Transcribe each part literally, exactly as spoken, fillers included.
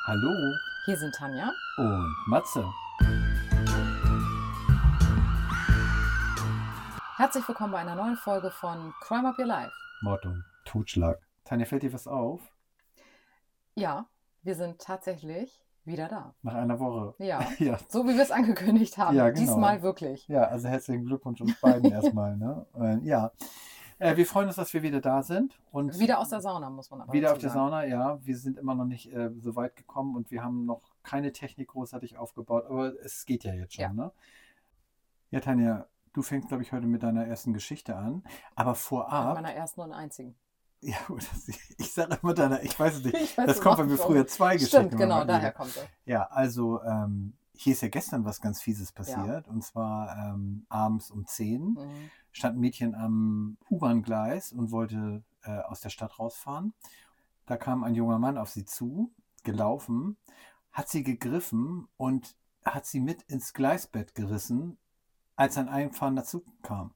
Hallo Hier sind Tanja. und Matze. Herzlich willkommen bei einer neuen Folge von Crime Up Your Life. Mord und Totschlag. Tanja, fällt dir was auf? Ja, wir sind tatsächlich wieder da. Nach einer Woche. Ja, Ja, so wie wir es angekündigt haben. Ja, genau. Diesmal wirklich. ja, also herzlichen Glückwunsch uns beiden erstmal. Ne? Äh, ja, äh, wir freuen uns, dass wir wieder da sind. Und Wieder aus der Sauna, muss man aber wieder dazu auf der sagen. Sauna, ja. Wir sind immer noch nicht äh, so weit gekommen und wir haben noch keine Technik großartig aufgebaut, aber es geht ja jetzt schon. Ja. Ne? Ja, Tanja, du fängst, glaube ich, heute mit deiner ersten Geschichte an. Aber Mit vorab. meiner ersten und einzigen. Ja, gut, das, ich sage immer deiner, ich weiß es nicht. Ich weiß Das es kommt, auch weil wir nicht, früher warum. zwei Geschichten Stimmt, genau, hatten. daher kommt es. Ja, also ähm, hier ist ja gestern was ganz Fieses passiert. Und zwar ähm, abends um zehn Mhm. stand ein Mädchen am U-Bahn-Gleis und wollte äh, aus der Stadt rausfahren. Da kam ein junger Mann auf sie zu, gelaufen, hat sie gegriffen und hat sie mit ins Gleisbett gerissen, als ein einfahrender Zug kam.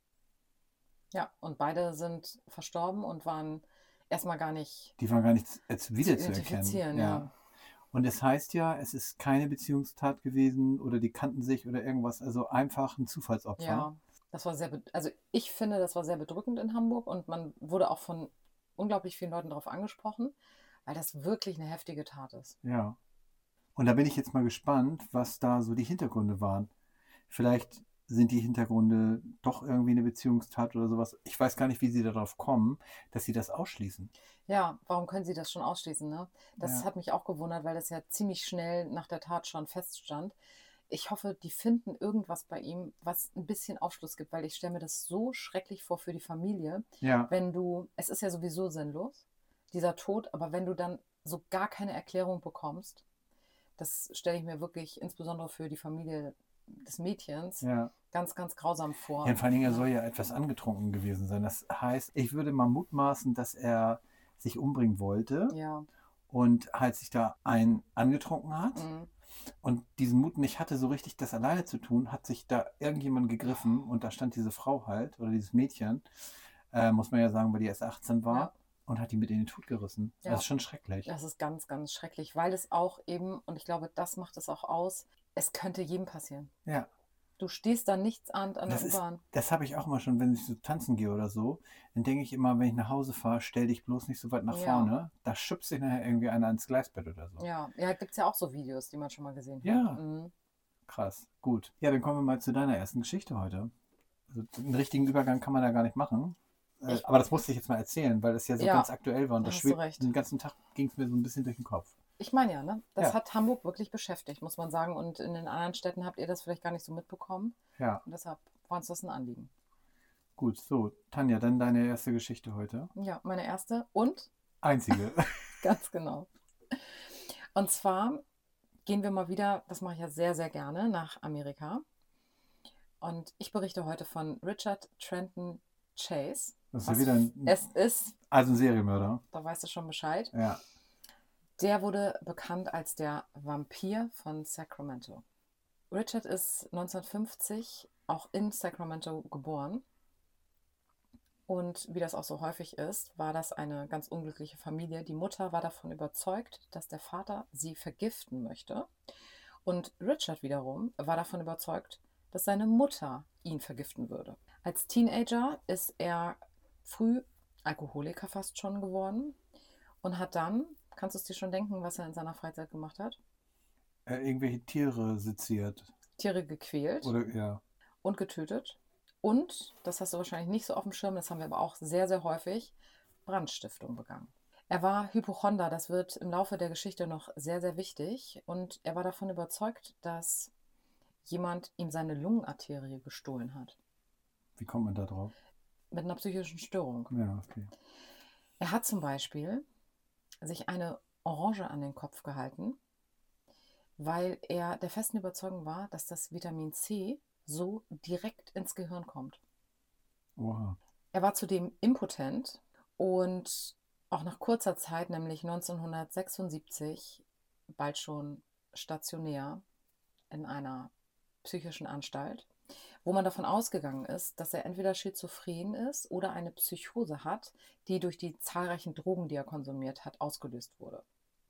Ja, und beide sind verstorben und waren erstmal gar nicht Die waren gar nicht als zu wiederzuerkennen. identifizieren. Ja. Ja. Und es heißt ja, es ist keine Beziehungstat gewesen oder die kannten sich oder irgendwas, also einfach ein Zufallsopfer. Ja, das war sehr, be- also ich finde, das war sehr bedrückend in Hamburg und man wurde auch von unglaublich vielen Leuten darauf angesprochen, weil das wirklich eine heftige Tat ist. Ja. Und da bin ich jetzt mal gespannt, was da so die Hintergründe waren. Vielleicht sind die Hintergründe doch irgendwie eine Beziehungstat oder sowas. Ich weiß gar nicht, wie sie darauf kommen, dass sie das ausschließen. Ja, warum können Sie das schon ausschließen, ne? Das Ja. hat mich auch gewundert, weil das ja ziemlich schnell nach der Tat schon feststand. Ich hoffe, die finden irgendwas bei ihm, was ein bisschen Aufschluss gibt, weil ich stelle mir das so schrecklich vor für die Familie, Ja, wenn du, es ist ja sowieso sinnlos, dieser Tod, aber wenn du dann so gar keine Erklärung bekommst, das stelle ich mir wirklich insbesondere für die Familie des Mädchens ja. ganz, ganz grausam vor. Ja, vor allen Dingen, er soll ja etwas angetrunken gewesen sein. Das heißt, ich würde mal mutmaßen, dass er sich umbringen wollte Ja. und halt sich da einen angetrunken hat. Mhm. Und diesen Mut nicht hatte, so richtig das alleine zu tun, hat sich da irgendjemand gegriffen und da stand diese Frau halt oder dieses Mädchen, äh, muss man ja sagen, weil die erst achtzehn war, Ja. und hat die mit in den Tod gerissen. Ja. Das ist schon schrecklich. Das ist ganz, ganz schrecklich, weil es auch eben, und ich glaube, das macht es auch aus, es könnte jedem passieren. Ja, Du stehst da nichtsahnd an der das ist, U-Bahn. das habe ich auch mal schon, wenn ich so tanzen gehe oder so, dann denke ich immer, wenn ich nach Hause fahre, stell dich bloß nicht so weit nach Ja. vorne, da schubst sich nachher irgendwie einer ins Gleisbett oder so. Ja, ja, gibt es ja auch so Videos, die man schon mal gesehen Ja. hat. Mhm. Krass, gut. Ja, dann kommen wir mal zu deiner ersten Geschichte heute. Also einen richtigen Übergang kann man da gar nicht machen. Äh, Ich- aber das musste ich jetzt mal erzählen, weil das ja so Ja, ganz aktuell war. Und da das hast du schwebt recht. den ganzen Tag, ging es mir so ein bisschen durch den Kopf. Ich meine ja, ne? Das Ja. hat Hamburg wirklich beschäftigt, muss man sagen. Und in den anderen Städten habt ihr das vielleicht gar nicht so mitbekommen. Ja, Und deshalb war uns das ein Anliegen. gut. So, Tanja, dann deine erste Geschichte heute. Ja, meine erste und Einzige. ganz genau. Und zwar gehen wir mal wieder, das mache ich ja sehr, sehr gerne, nach Amerika. Und ich berichte heute von Richard Trenton Chase. Das ist ja Was wieder ein, es ist, also ein Serienmörder. da weißt du schon Bescheid. Ja. Der wurde bekannt als der Vampir von Sacramento. Richard ist neunzehnhundertfünfzig auch in Sacramento geboren. Und wie das auch so häufig ist, war das eine ganz unglückliche Familie. Die Mutter war davon überzeugt, dass der Vater sie vergiften möchte. Und Richard wiederum war davon überzeugt, dass seine Mutter ihn vergiften würde. Als Teenager ist er früh Alkoholiker fast schon geworden und hat dann, kannst du es dir schon denken, was er in seiner Freizeit gemacht hat? Äh, irgendwelche Tiere seziert. Tiere gequält Oder, ja. und getötet. Und, das hast du wahrscheinlich nicht so auf dem Schirm, das haben wir aber auch sehr, sehr häufig, Brandstiftung begangen. Er war Hypochonder, das wird im Laufe der Geschichte noch sehr, sehr wichtig. Und er war davon überzeugt, dass jemand ihm seine Lungenarterie gestohlen hat. Wie kommt man da drauf? Mit einer psychischen Störung. Ja, okay. Er hat zum Beispiel sich eine Orange an den Kopf gehalten, weil er der festen Überzeugung war, dass das Vitamin C so direkt ins Gehirn kommt. Oha. Er war zudem impotent und auch nach kurzer Zeit, nämlich neunzehnhundertsechsundsiebzig, bald schon stationär in einer psychischen Anstalt, wo man davon ausgegangen ist, dass er entweder schizophren ist oder eine Psychose hat, die durch die zahlreichen Drogen, die er konsumiert hat, ausgelöst wurde.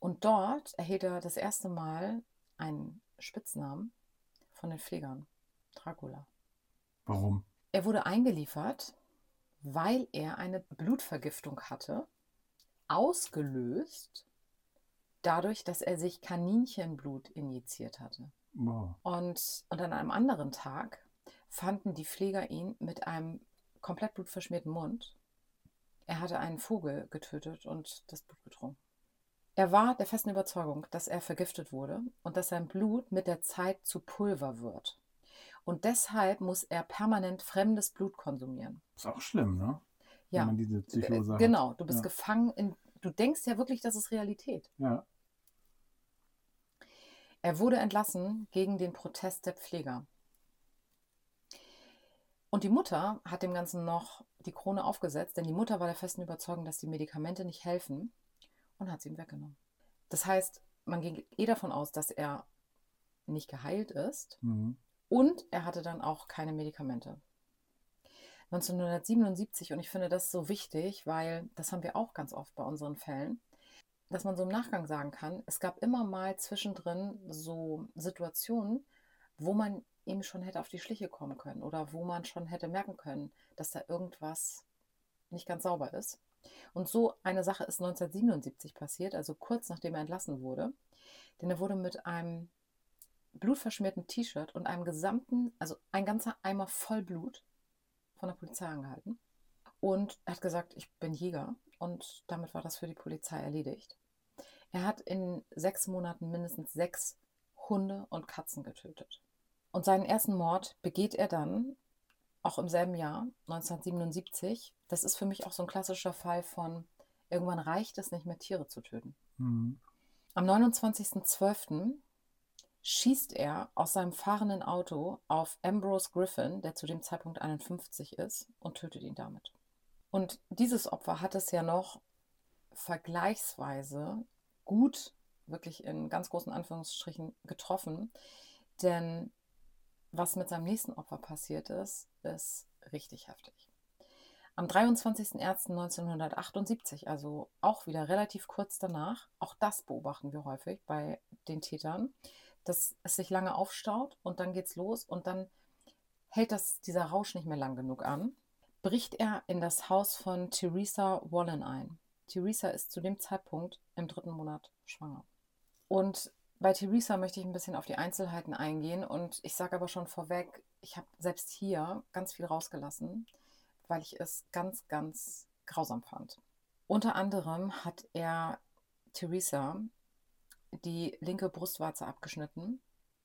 Und dort erhielt er das erste Mal einen Spitznamen von den Pflegern, Dracula. Warum? Er wurde eingeliefert, weil er eine Blutvergiftung hatte, ausgelöst dadurch, dass er sich Kaninchenblut injiziert hatte. Wow. Und, und an einem anderen Tag fanden die Pfleger ihn mit einem komplett blutverschmierten Mund. Er hatte einen Vogel getötet und das Blut getrunken. Er war der festen Überzeugung, dass er vergiftet wurde und dass sein Blut mit der Zeit zu Pulver wird. Und deshalb muss er permanent fremdes Blut konsumieren. Ist auch schlimm, ne? Wenn Ja, man diese äh, Psychose hat. genau. Du bist Ja. gefangen in, du denkst ja wirklich, das ist Realität. Ja. Er wurde entlassen gegen den Protest der Pfleger. Und die Mutter hat dem Ganzen noch die Krone aufgesetzt, denn die Mutter war der festen Überzeugung, dass die Medikamente nicht helfen und hat sie ihm weggenommen. Das heißt, man ging eh davon aus, dass er nicht geheilt ist Mhm. und er hatte dann auch keine Medikamente. neunzehnhundertsiebenundsiebzig, und ich finde das so wichtig, weil das haben wir auch ganz oft bei unseren Fällen, dass man so im Nachgang sagen kann, es gab immer mal zwischendrin so Situationen, wo man ihm schon hätte auf die Schliche kommen können oder wo man schon hätte merken können, dass da irgendwas nicht ganz sauber ist. Und so eine Sache ist neunzehnhundertsiebenundsiebzig passiert, also kurz nachdem er entlassen wurde, denn er wurde mit einem blutverschmierten T-Shirt und einem gesamten, also ein ganzer Eimer voll Blut von der Polizei angehalten. Und er hat gesagt, ich bin Jäger, und damit war das für die Polizei erledigt. Er hat in sechs Monaten mindestens sechs Hunde und Katzen getötet. Und seinen ersten Mord begeht er dann auch im selben Jahr, neunzehnhundertsiebenundsiebzig. Das ist für mich auch so ein klassischer Fall von, irgendwann reicht es nicht mehr, Tiere zu töten. Mhm. Am neunundzwanzigsten zwölften schießt er aus seinem fahrenden Auto auf Ambrose Griffin, der zu dem Zeitpunkt einundfünfzig ist, und tötet ihn damit. Und dieses Opfer hat es ja noch vergleichsweise gut, wirklich in ganz großen Anführungsstrichen, getroffen, denn was mit seinem nächsten Opfer passiert ist, ist richtig heftig. Am dreiundzwanzigsten ersten neunzehnhundertachtundsiebzig, also auch wieder relativ kurz danach, auch das beobachten wir häufig bei den Tätern, dass es sich lange aufstaut und dann geht's los und dann hält das, dieser Rausch nicht mehr lang genug an, bricht er in das Haus von Teresa Wallen ein. Teresa ist zu dem Zeitpunkt im dritten Monat schwanger. Und bei Teresa möchte ich ein bisschen auf die Einzelheiten eingehen, und ich sage aber schon vorweg, ich habe selbst hier ganz viel rausgelassen, weil ich es ganz, ganz grausam fand. Unter anderem hat er Teresa die linke Brustwarze abgeschnitten,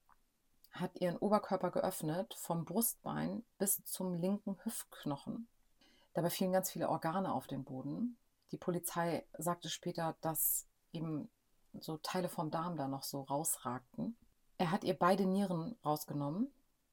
hat ihren Oberkörper geöffnet, vom Brustbein bis zum linken Hüftknochen. Dabei fielen ganz viele Organe auf den Boden. Die Polizei sagte später, dass eben so Teile vom Darm da noch so rausragten. Er hat ihr beide Nieren rausgenommen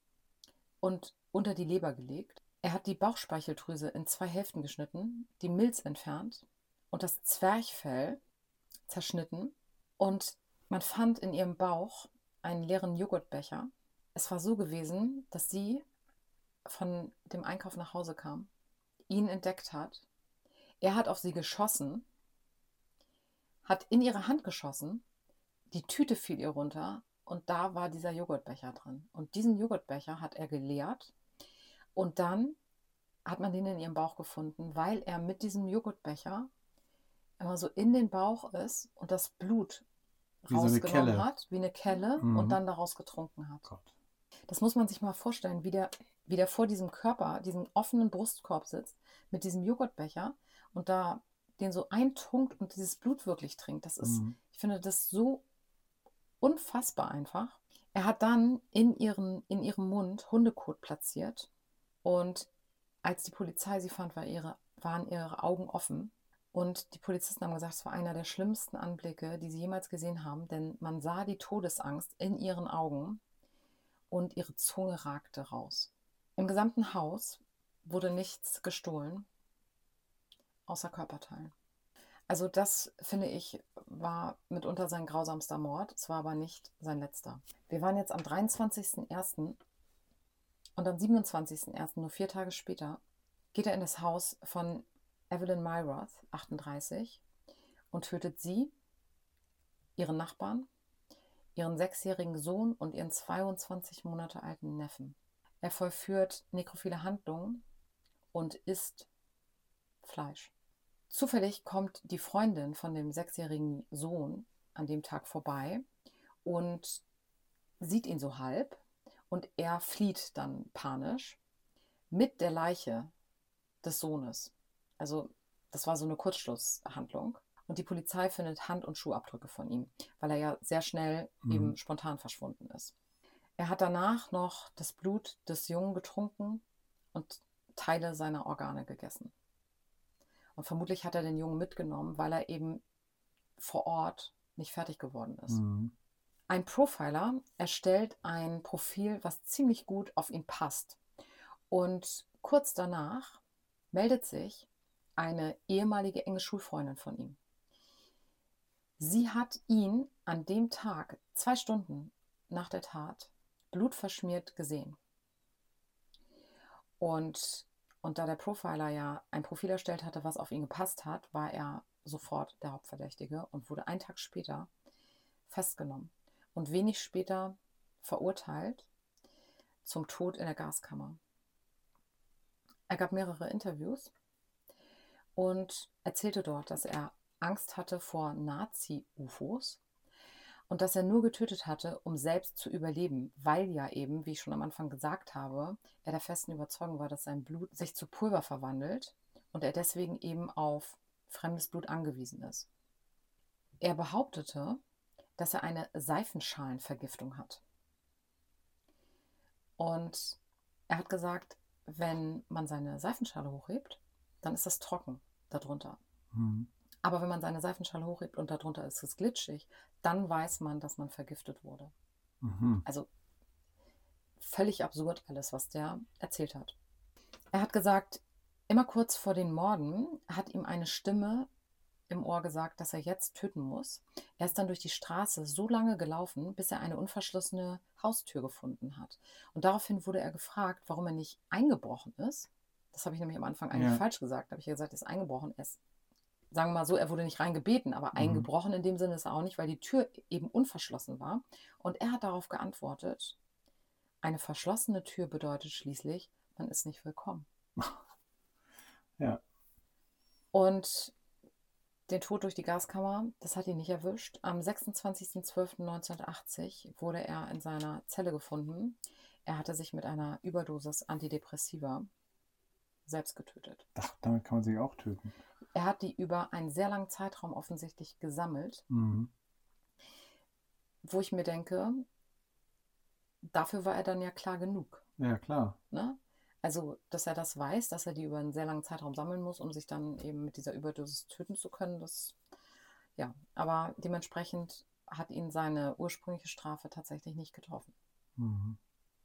und unter die Leber gelegt. Er hat die Bauchspeicheldrüse in zwei Hälften geschnitten, die Milz entfernt und das Zwerchfell zerschnitten. Und man fand in ihrem Bauch einen leeren Joghurtbecher. Es war so gewesen, dass sie von dem Einkauf nach Hause kam, ihn entdeckt hat. Er hat auf sie geschossen, hat in ihre Hand geschossen, die Tüte fiel ihr runter und da war dieser Joghurtbecher drin. Und diesen Joghurtbecher hat er geleert und dann hat man den in ihrem Bauch gefunden, weil er mit diesem Joghurtbecher immer so in den Bauch ist und das Blut Wie so eine rausgenommen Kelle. hat, wie eine Kelle, Mhm. und dann daraus getrunken hat. Gott. Das muss man sich mal vorstellen, wie der, wie der vor diesem Körper, diesem offenen Brustkorb sitzt, mit diesem Joghurtbecher und da den so eintunkt und dieses Blut wirklich trinkt. Das ist, Mhm. ich finde das so unfassbar einfach. Er hat dann in, ihren, in ihrem Mund Hundekot platziert, und als die Polizei sie fand, war ihre, waren ihre Augen offen. Und die Polizisten haben gesagt, es war einer der schlimmsten Anblicke, die sie jemals gesehen haben, denn man sah die Todesangst in ihren Augen und ihre Zunge ragte raus. Im gesamten Haus wurde nichts gestohlen, außer Körperteilen. Also das, finde ich, war mitunter sein grausamster Mord. Es war aber nicht sein letzter. Wir waren jetzt am dreiundzwanzigsten ersten und am siebenundzwanzigsten ersten, nur vier Tage später, geht er in das Haus von Evelyn Myroth, achtunddreißig, und tötet sie, ihren Nachbarn, ihren sechsjährigen Sohn und ihren zweiundzwanzig Monate alten Neffen. Er vollführt nekrophile Handlungen und isst Fleisch. Zufällig kommt die Freundin von dem sechsjährigen Sohn an dem Tag vorbei und sieht ihn so halb und er flieht dann panisch mit der Leiche des Sohnes. Also das war so eine Kurzschlusshandlung. Und die Polizei findet Hand- und Schuhabdrücke von ihm, weil er ja sehr schnell Mhm. eben spontan verschwunden ist. Er hat danach noch das Blut des Jungen getrunken und Teile seiner Organe gegessen. Und vermutlich hat er den Jungen mitgenommen, weil er eben vor Ort nicht fertig geworden ist. Mhm. Ein Profiler erstellt ein Profil, was ziemlich gut auf ihn passt. Und kurz danach meldet sich eine ehemalige enge Schulfreundin von ihm. Sie hat ihn an dem Tag, zwei Stunden nach der Tat, blutverschmiert gesehen. Und, und da der Profiler ja ein Profil erstellt hatte, was auf ihn gepasst hat, war er sofort der Hauptverdächtige und wurde einen Tag später festgenommen und wenig später verurteilt zum Tod in der Gaskammer. Er gab mehrere Interviews und erzählte dort, dass er Angst hatte vor Nazi-U F Os und dass er nur getötet hatte, um selbst zu überleben, weil ja eben, wie ich schon am Anfang gesagt habe, er der festen Überzeugung war, dass sein Blut sich zu Pulver verwandelt und er deswegen eben auf fremdes Blut angewiesen ist. Er behauptete, dass er eine Seifenschalenvergiftung hat. Und er hat gesagt, wenn man seine Seifenschale hochhebt, dann ist das trocken darunter. Mhm. Aber wenn man seine Seifenschale hochhebt und darunter ist es glitschig, dann weiß man, dass man vergiftet wurde. Mhm. Also völlig absurd alles, was der erzählt hat. Er hat gesagt, immer kurz vor den Morden hat ihm eine Stimme im Ohr gesagt, dass er jetzt töten muss. Er ist dann durch die Straße so lange gelaufen, bis er eine unverschlossene Haustür gefunden hat. Und daraufhin wurde er gefragt, warum er nicht eingebrochen ist. Das habe ich nämlich am Anfang eigentlich Ja. falsch gesagt. Da habe ich gesagt, er ist eingebrochen. Er ist, sagen wir mal so, er wurde nicht reingebeten, aber Mhm. eingebrochen in dem Sinne ist er auch nicht, weil die Tür eben unverschlossen war. Und er hat darauf geantwortet, eine verschlossene Tür bedeutet schließlich, man ist nicht willkommen. Ja. Und den Tod durch die Gaskammer, das hat ihn nicht erwischt. Am sechsundzwanzigsten zwölften neunzehnhundertachtzig wurde er in seiner Zelle gefunden. Er hatte sich mit einer Überdosis Antidepressiva selbst getötet. Ach, damit kann man sich auch töten. Er hat die über einen sehr langen Zeitraum offensichtlich gesammelt, Mhm. wo ich mir denke, dafür war er dann ja klar genug. Ja, klar. Ne? Also, dass er das weiß, dass er die über einen sehr langen Zeitraum sammeln muss, um sich dann eben mit dieser Überdosis töten zu können, das, ja, aber dementsprechend hat ihn seine ursprüngliche Strafe tatsächlich nicht getroffen. Mhm.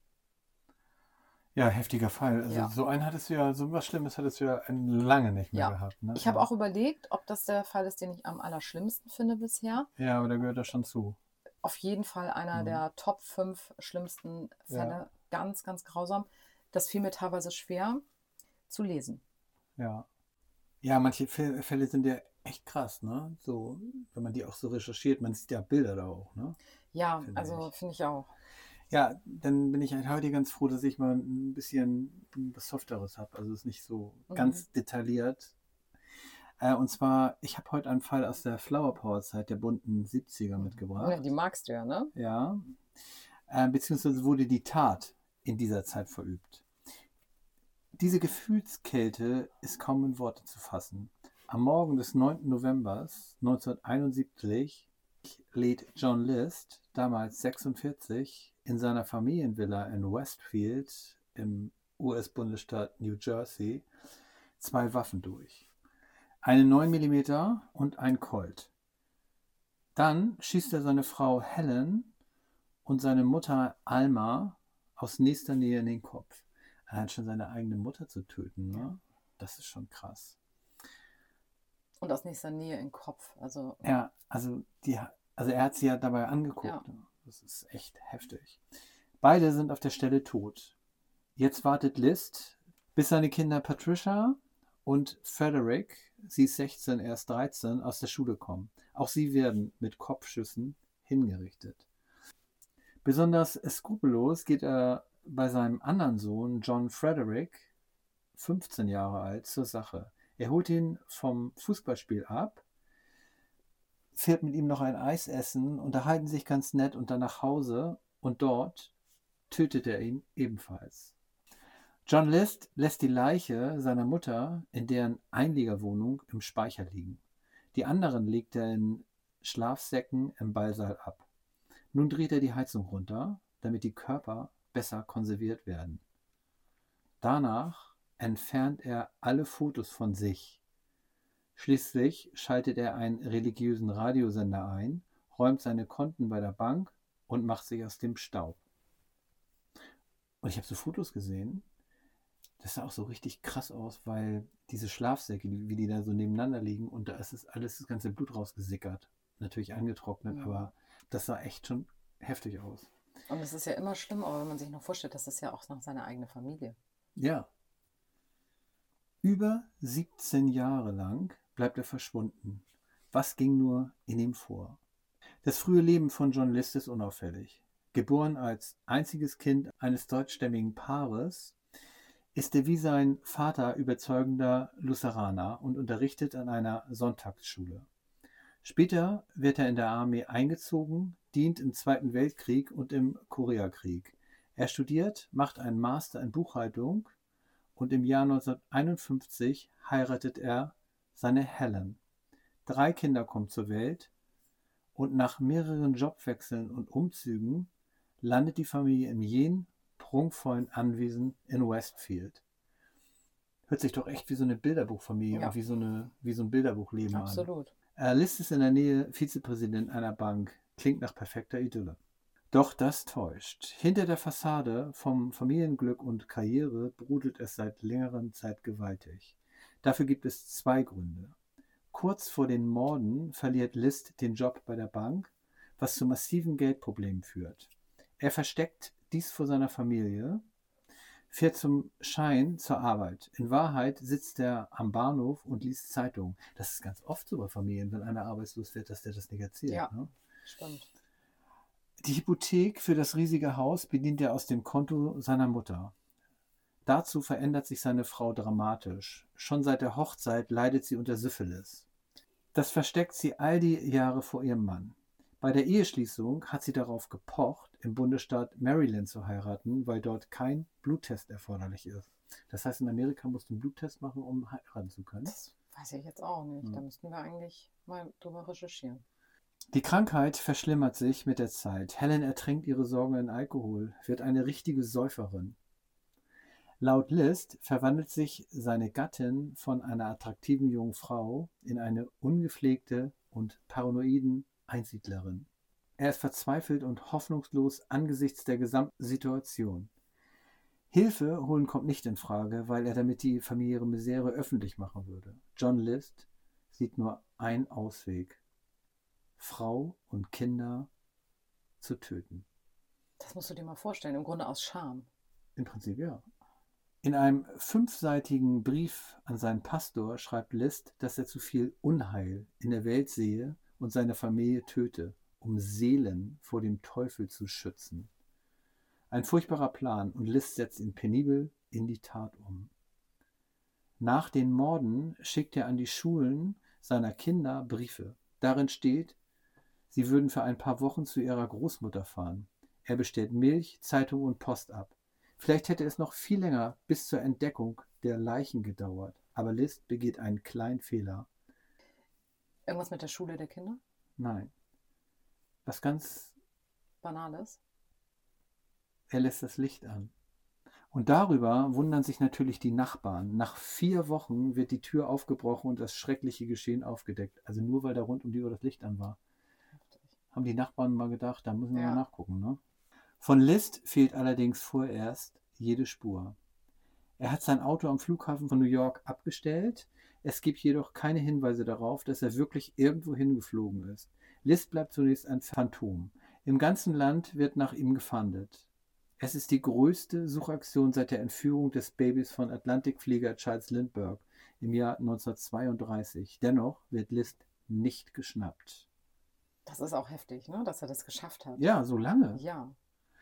Ja, heftiger Fall. Also Ja. so einen hattest du ja, so was Schlimmes hattest du ja lange nicht mehr Ja. gehabt. Ne? Ich habe Ja. auch überlegt, ob das der Fall ist, den ich am allerschlimmsten finde bisher. Ja, aber da gehört das schon zu. Auf jeden Fall einer Mhm. der Top fünf schlimmsten Fälle. Ja. Ganz, ganz grausam. Das fiel mir teilweise schwer zu lesen. Ja. Ja, manche Fä- Fälle sind ja echt krass, ne? So, wenn man die auch so recherchiert, man sieht ja Bilder da auch, ne? Ja, Finde also ich. finde ich auch. Ja, dann bin ich halt heute ganz froh, dass ich mal ein bisschen was Softeres habe. Also es ist nicht so Mhm. ganz detailliert. Äh, und zwar, ich habe heute einen Fall aus der Flower Power Zeit der bunten siebziger Ja, mitgebracht. die magst du ja, ne? Ja. Äh, beziehungsweise wurde die Tat in dieser Zeit verübt. Diese Gefühlskälte ist kaum in Worte zu fassen. Am Morgen des neunten November neunzehnhunderteinundsiebzig lädt John List, damals sechsundvierzig, in seiner Familienvilla in Westfield im U S-Bundesstaat New Jersey zwei Waffen durch. Eine neun Millimeter und ein Colt. Dann schießt er seine Frau Helen und seine Mutter Alma aus nächster Nähe in den Kopf. Er hat schon seine eigene Mutter zu töten, ne? Ja. Das ist schon krass. Und aus nächster Nähe in den Kopf. Also, Ja, also, die, also er hat sie ja dabei angeguckt. Ja. Ne? Das ist echt heftig. Beide sind auf der Stelle tot. Jetzt wartet List, bis seine Kinder Patricia und Frederick, sie ist sechzehn, er ist dreizehn, aus der Schule kommen. Auch sie werden mit Kopfschüssen hingerichtet. Besonders skrupellos geht er bei seinem anderen Sohn John Frederick, fünfzehn Jahre alt, zur Sache. Er holt ihn vom Fußballspiel ab, fährt mit ihm noch ein Eis essen, unterhalten sich ganz nett und dann nach Hause und dort tötet er ihn ebenfalls. John List lässt die Leiche seiner Mutter in deren Einliegerwohnung im Speicher liegen. Die anderen legt er in Schlafsäcken im Ballsaal ab. Nun dreht er die Heizung runter, damit die Körper besser konserviert werden. Danach entfernt er alle Fotos von sich. Schließlich schaltet er einen religiösen Radiosender ein, räumt seine Konten bei der Bank und macht sich aus dem Staub. Und ich habe so Fotos gesehen, das sah auch so richtig krass aus, weil diese Schlafsäcke, wie die da so nebeneinander liegen und da ist es alles, das ganze Blut rausgesickert. Natürlich angetrocknet, Mhm. aber das sah echt schon heftig aus. Und es ist ja immer schlimm, aber wenn man sich noch vorstellt, das ist ja auch noch seine eigene Familie. Ja. Über siebzehn Jahre lang bleibt er verschwunden. Was ging nur in ihm vor? Das frühe Leben von John List ist unauffällig. Geboren als einziges Kind eines deutschstämmigen Paares, ist er wie sein Vater überzeugender Lutheraner und unterrichtet an einer Sonntagsschule. Später wird er in der Armee eingezogen, dient im Zweiten Weltkrieg und im Koreakrieg. Er studiert, macht einen Master in Buchhaltung und im Jahr neunzehnhunderteinundfünfzig heiratet er seine Helen. Drei Kinder kommen zur Welt und nach mehreren Jobwechseln und Umzügen landet die Familie im jenen prunkvollen Anwesen in Westfield. Hört sich doch echt wie so eine Bilderbuchfamilie Ja. und wie so, eine, wie so ein Bilderbuchleben an. Absolut. Äh, List ist in der Nähe Vizepräsident einer Bank. Klingt nach perfekter Idylle. Doch das täuscht. Hinter der Fassade vom Familienglück und Karriere brodelt es seit längerer Zeit gewaltig. Dafür gibt es zwei Gründe. Kurz vor den Morden verliert List den Job bei der Bank, was zu massiven Geldproblemen führt. Er versteckt dies vor seiner Familie, fährt zum Schein zur Arbeit. In Wahrheit sitzt er am Bahnhof und liest Zeitung. Das ist ganz oft so bei Familien, wenn einer arbeitslos wird, dass der das nicht erzählt. Ja. Ne? Stimmt. Die Hypothek für das riesige Haus bedient er aus dem Konto seiner Mutter. Dazu verändert sich seine Frau dramatisch. Schon seit der Hochzeit leidet sie unter Syphilis. Das versteckt sie all die Jahre vor ihrem Mann. Bei der Eheschließung hat sie darauf gepocht, im Bundesstaat Maryland zu heiraten, weil dort kein Bluttest erforderlich ist. Das heißt, in Amerika musst du einen Bluttest machen, um heiraten zu können. Das weiß ich jetzt auch nicht. Hm. Da müssten wir eigentlich mal drüber recherchieren. Die Krankheit verschlimmert sich mit der Zeit. Helen ertränkt ihre Sorgen in Alkohol, wird eine richtige Säuferin. Laut List verwandelt sich seine Gattin von einer attraktiven jungen Frau in eine ungepflegte und paranoiden Einsiedlerin. Er ist verzweifelt und hoffnungslos angesichts der gesamten Situation. Hilfe holen kommt nicht in Frage, weil er damit die familiäre Misere öffentlich machen würde. John List sieht nur einen Ausweg: Frau und Kinder zu töten. Das musst du dir mal vorstellen, im Grunde aus Scham. Im Prinzip ja. In einem fünfseitigen Brief an seinen Pastor schreibt List, dass er zu viel Unheil in der Welt sehe und seine Familie töte, um Seelen vor dem Teufel zu schützen. Ein furchtbarer Plan, und List setzt ihn penibel in die Tat um. Nach den Morden schickt er an die Schulen seiner Kinder Briefe. Darin steht, sie würden für ein paar Wochen zu ihrer Großmutter fahren. Er bestellt Milch, Zeitung und Post ab. Vielleicht hätte es noch viel länger bis zur Entdeckung der Leichen gedauert, aber List begeht einen kleinen Fehler. Irgendwas mit der Schule der Kinder? Nein. Was ganz... Banales? Er lässt das Licht an. Und darüber wundern sich natürlich die Nachbarn. Nach vier Wochen wird die Tür aufgebrochen und das schreckliche Geschehen aufgedeckt. Also nur weil da rund um die Uhr das Licht an war. Heftig. Haben die Nachbarn mal gedacht, da müssen wir Ja. mal nachgucken. Ne? Von List fehlt allerdings vorerst jede Spur. Er hat sein Auto am Flughafen von New York abgestellt. Es gibt jedoch keine Hinweise darauf, dass er wirklich irgendwo hingeflogen ist. List bleibt zunächst ein Phantom. Im ganzen Land wird nach ihm gefahndet. Es ist die größte Suchaktion seit der Entführung des Babys von Atlantikflieger Charles Lindbergh. im Jahr neunzehnhundertzweiunddreißig. Dennoch wird List nicht geschnappt. Das ist auch heftig, ne? Dass er das geschafft hat. Ja, so lange. Ja.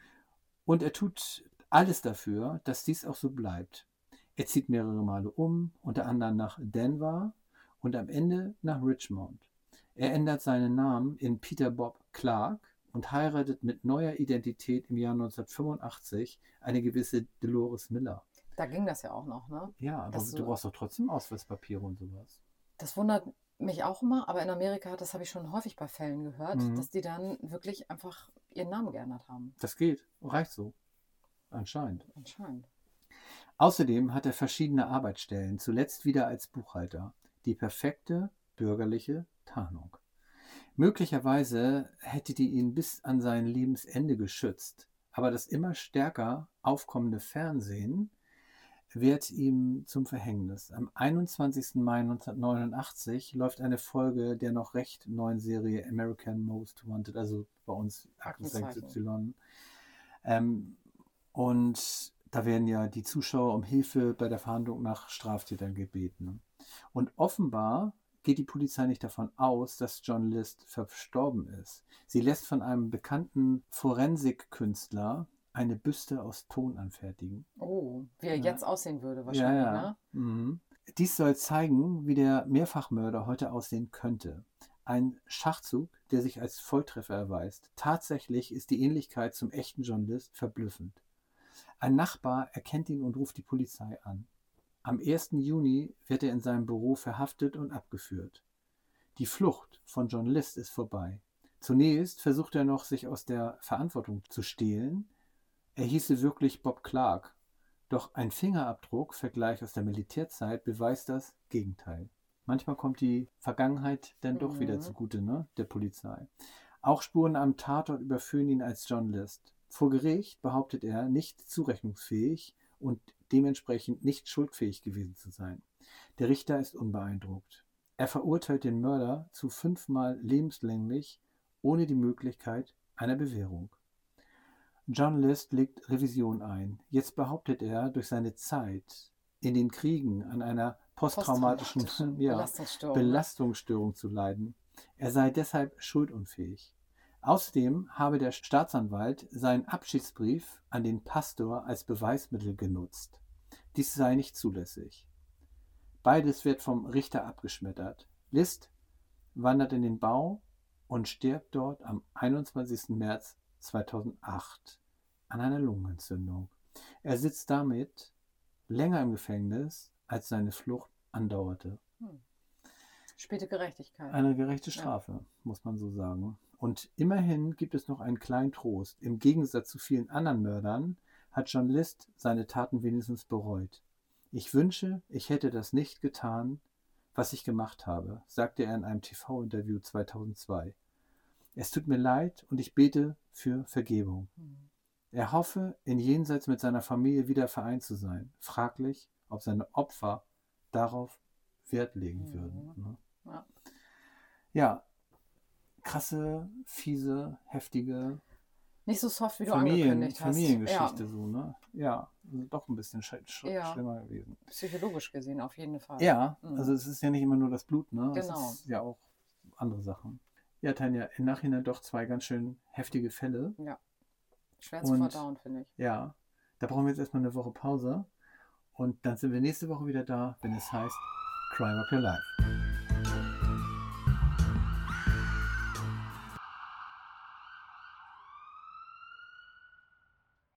Und er tut alles dafür, dass dies auch so bleibt. Er zieht mehrere Male um, unter anderem nach Denver und am Ende nach Richmond. Er ändert seinen Namen in Peter Bob Clark und heiratet mit neuer Identität im Jahr neunzehnhundertfünfundachtzig eine gewisse Dolores Miller. Da ging das ja auch noch, ne? Ja, aber Dass du du- brauchst doch trotzdem Ausweispapiere und sowas. Das wundert mich auch immer, aber in Amerika, das habe ich schon häufig bei Fällen gehört, Mhm. dass die dann wirklich einfach ihren Namen geändert haben. Das geht, reicht so. Anscheinend. Anscheinend. Außerdem hat er verschiedene Arbeitsstellen, zuletzt wieder als Buchhalter. Die perfekte bürgerliche Tarnung. Möglicherweise hätte die ihn bis an sein Lebensende geschützt, aber das immer stärker aufkommende Fernsehen wird ihm zum Verhängnis. Am einundzwanzigsten Mai neunzehnhundertneunundachtzig läuft eine Folge der noch recht neuen Serie American Most Wanted, also bei uns Aktenzeichen. Aktenzeichen Y. Ähm, und da werden ja die Zuschauer um Hilfe bei der Verhandlung nach Straftätern gebeten. Und offenbar geht die Polizei nicht davon aus, dass John List verstorben ist. Sie lässt von einem bekannten Forensikkünstler eine Büste aus Ton anfertigen. Oh, wie er Ja. jetzt aussehen würde wahrscheinlich, ja, ja. ne? Mhm. Dies soll zeigen, wie der Mehrfachmörder heute aussehen könnte. Ein Schachzug, der sich als Volltreffer erweist. Tatsächlich ist die Ähnlichkeit zum echten John List verblüffend. Ein Nachbar erkennt ihn und ruft die Polizei an. Am ersten Juni wird er in seinem Büro verhaftet und abgeführt. Die Flucht von John List ist vorbei. Zunächst versucht er noch, sich aus der Verantwortung zu stehlen. Er hieße wirklich Bob Clark. Doch ein Fingerabdruck-Vergleich aus der Militärzeit beweist das Gegenteil. Manchmal kommt die Vergangenheit dann doch Mhm. wieder zugute, ne, der Polizei. Auch Spuren am Tatort überführen ihn als John List. Vor Gericht behauptet er, nicht zurechnungsfähig und dementsprechend nicht schuldfähig gewesen zu sein. Der Richter ist unbeeindruckt. Er verurteilt den Mörder zu fünfmal lebenslänglich, ohne die Möglichkeit einer Bewährung. John List legt Revision ein. Jetzt behauptet er, durch seine Zeit in den Kriegen an einer posttraumatischen Posttraumatische ja, Belastungsstörung. ne? Belastungsstörung zu leiden. Er sei deshalb schuldunfähig. Außerdem habe der Staatsanwalt seinen Abschiedsbrief an den Pastor als Beweismittel genutzt. Dies sei nicht zulässig. Beides wird vom Richter abgeschmettert. List wandert in den Bau und stirbt dort am einundzwanzigsten März zweitausendacht an einer Lungenentzündung. Er sitzt damit länger im Gefängnis, als seine Flucht andauerte. Hm. Späte Gerechtigkeit. Eine gerechte Strafe, muss man so sagen. Und immerhin gibt es noch einen kleinen Trost. Im Gegensatz zu vielen anderen Mördern hat John List seine Taten wenigstens bereut. Ich wünsche, ich hätte das nicht getan, was ich gemacht habe, sagte er in einem T V-Interview zweitausendzwei. Es tut mir leid und ich bete für Vergebung. Hm. Er hoffe, in Jenseits mit seiner Familie wieder vereint zu sein. Fraglich, ob seine Opfer darauf Wert legen Mhm. würden. Ne? Ja. Ja, krasse, fiese, heftige Nicht so soft, wie du Familien, angekündigt hast. Familiengeschichte, Ja, so, ne? Ja, also doch ein bisschen sch sch Ja. schlimmer gewesen. psychologisch gesehen auf jeden Fall. Ja, Mhm. also es ist ja nicht immer nur das Blut, ne? Genau. Es ist ja auch andere Sachen. Ja, Tanja, im Nachhinein doch zwei ganz schön heftige Fälle. Ja. Schwer zu Und- verdauen, finde ich. Ja, da brauchen wir jetzt erstmal eine Woche Pause. Und dann sind wir nächste Woche wieder da, wenn es heißt Crime Up Your Life.